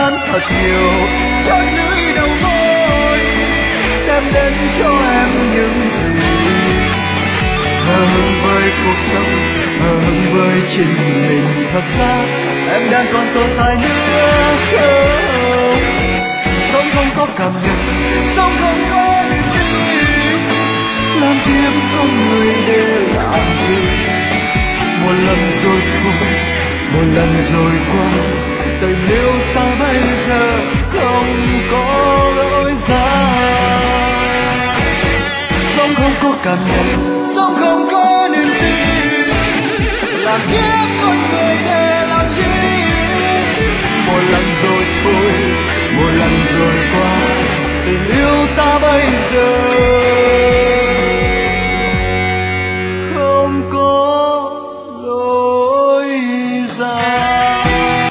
gian thật nhiều chót lưỡi đầu môi đem đến cho em những gì hờ hững với cuộc sống, hờ hững với chính mình. Thật ra em đang còn tồn tại nữa không? Sống không có cảm nhận, sống không có niềm tin, làm kiếp con người để làm gì? Một lần rồi thôi, một lần rồi qua, tình yêu ta bây giờ không có lối ra. Sống không có cảm nhận, sống không có niềm tin, làm kiếp con người để làm chi? Một lần rồi thôi, một lần rồi